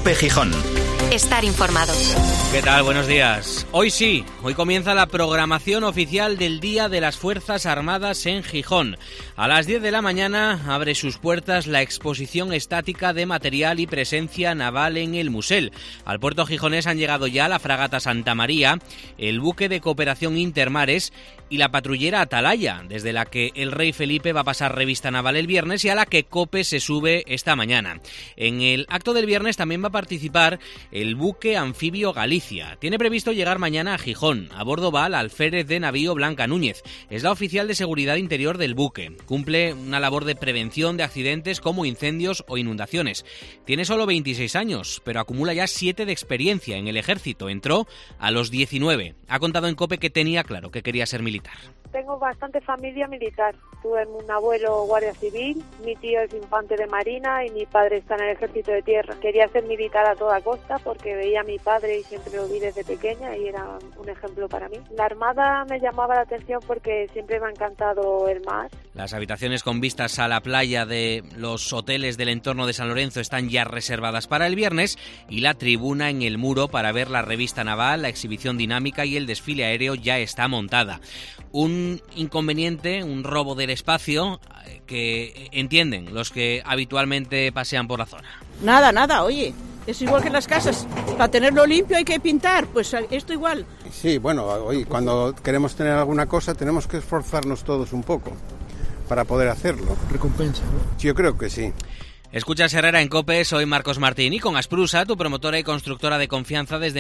COPE Gijón. Estar informado. ¿Qué tal? Buenos días. Hoy comienza la programación oficial del Día de las Fuerzas Armadas en Gijón. A las 10 de la mañana abre sus puertas la exposición estática de material y presencia naval en el Musel. Al puerto gijonés han llegado ya la fragata Santa María, el buque de cooperación Intermares y la patrullera Atalaya, desde la que el rey Felipe va a pasar revista naval el viernes y a la que COPE se sube esta mañana. En el acto del viernes también va a participar el buque anfibio Galicia. Tiene previsto llegar mañana a Gijón. A bordo va la alférez de navío Blanca Núñez. Es la oficial de seguridad interior del buque. Cumple una labor de prevención de accidentes como incendios o inundaciones. Tiene solo 26 años, pero acumula ya 7 de experiencia en el ejército. Entró a los 19. Ha contado en COPE que tenía claro que quería ser militar. Tengo bastante familia militar. Tuve un abuelo guardia civil, mi tío es infante de marina y mi padre está en el ejército de tierra. Quería ser militar a toda costa porque veía a mi padre y siempre lo vi desde pequeña y era un ejemplo para mí. La Armada me llamaba la atención porque siempre me ha encantado el mar. Las habitaciones con vistas a la playa de los hoteles del entorno de San Lorenzo están ya reservadas para el viernes y la tribuna en el muro para ver la revista naval, la exhibición dinámica y el desfile aéreo ya está montada. Un inconveniente, un robo del espacio que entienden los que habitualmente pasean por la zona. Nada, oye, es igual que en las casas. Para tenerlo limpio hay que pintar, pues esto igual. Sí, bueno, hoy cuando queremos tener alguna cosa tenemos que esforzarnos todos un poco para poder hacerlo. Recompensa, ¿no? Yo creo que sí. Escuchas Herrera en COPE, soy Marcos Martín y con Asprusa, tu promotora y constructora de confianza desde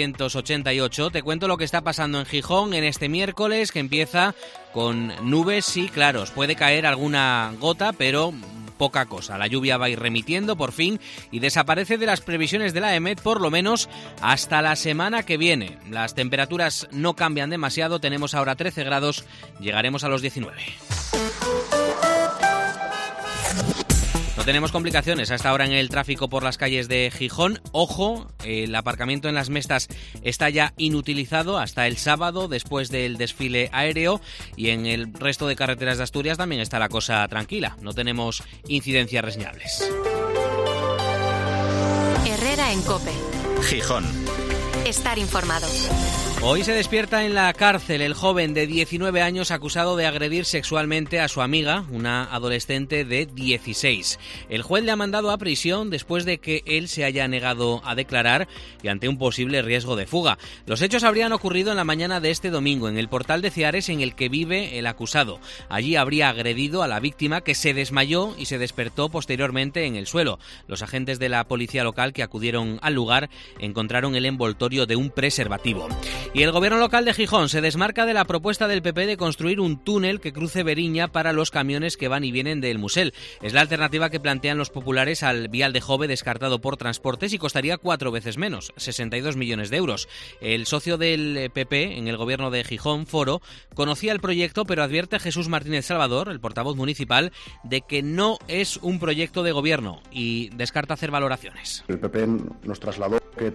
1988, te cuento lo que está pasando en Gijón en este miércoles que empieza con nubes y claros. Puede caer alguna gota, pero poca cosa. La lluvia va a ir remitiendo por fin y desaparece de las previsiones de la EMET por lo menos hasta la semana que viene. Las temperaturas no cambian demasiado, tenemos ahora 13 grados, llegaremos a los 19. No tenemos complicaciones hasta ahora en el tráfico por las calles de Gijón. Ojo, el aparcamiento en las Mestas está ya inutilizado hasta el sábado después del desfile aéreo y en el resto de carreteras de Asturias también está la cosa tranquila. No tenemos incidencias reseñables. Herrera en COPE. Gijón. Estar informado. Hoy se despierta en la cárcel el joven de 19 años acusado de agredir sexualmente a su amiga, una adolescente de 16. El juez le ha mandado a prisión después de que él se haya negado a declarar y ante un posible riesgo de fuga. Los hechos habrían ocurrido en la mañana de este domingo en el portal de Ceares en el que vive el acusado. Allí habría agredido a la víctima que se desmayó y se despertó posteriormente en el suelo. Los agentes de la policía local que acudieron al lugar encontraron el envoltorio de un preservativo. Y el gobierno local de Gijón se desmarca de la propuesta del PP de construir un túnel que cruce Beriña para los camiones que van y vienen del Musel. Es la alternativa que plantean los populares al vial de Jove descartado por transportes y costaría 4 veces menos, 62 millones de euros. El socio del PP en el gobierno de Gijón, Foro, conocía el proyecto pero advierte a Jesús Martínez Salvador, el portavoz municipal, de que no es un proyecto de gobierno y descarta hacer valoraciones. El PP nos trasladó que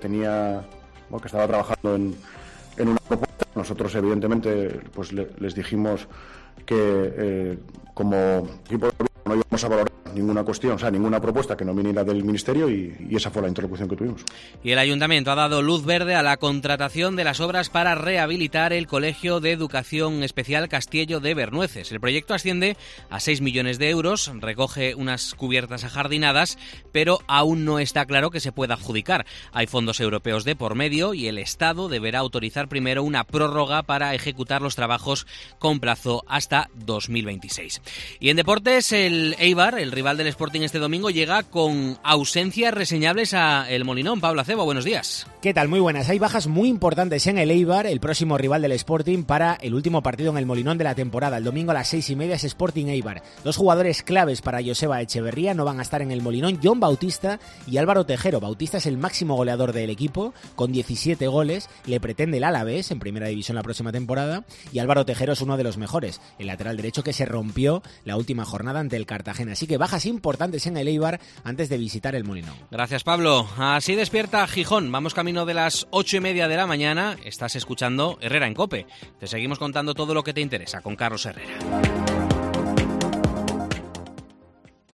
estaba trabajando en una propuesta. Nosotros evidentemente pues les dijimos que como equipo de gobierno no íbamos a valorar ninguna cuestión, o sea, ninguna propuesta que no viniera del Ministerio y esa fue la interlocución que tuvimos. Y el Ayuntamiento ha dado luz verde a la contratación de las obras para rehabilitar el Colegio de Educación Especial Castiello de Bernueces. El proyecto asciende a 6 millones de euros, recoge unas cubiertas ajardinadas, pero aún no está claro que se pueda adjudicar. Hay fondos europeos de por medio y el Estado deberá autorizar primero una prórroga para ejecutar los trabajos con plazo hasta 2026. Y en deportes, el Eibar, el rival del Sporting este domingo, llega con ausencias reseñables a El Molinón. Pablo Acebo, buenos días. ¿Qué tal? Muy buenas. Hay bajas muy importantes en el Eibar, el próximo rival del Sporting, para el último partido en el Molinón de la temporada. El domingo a las 6:30 es Sporting Eibar. 2 jugadores claves para Joseba Echeverría no van a estar en el Molinón: Jon Bautista y Álvaro Tejero. Bautista es el máximo goleador del equipo, con 17 goles. Le pretende el Alavés en primera división la próxima temporada. Y Álvaro Tejero es uno de los mejores, el lateral derecho que se rompió la última jornada ante el Cartagena. Así que bajas importantes en el Eibar antes de visitar el Molinón. Gracias, Pablo. Así despierta Gijón. Vamos camino de las 8:30 de la mañana. Estás escuchando Herrera en COPE. Te seguimos contando todo lo que te interesa con Carlos Herrera.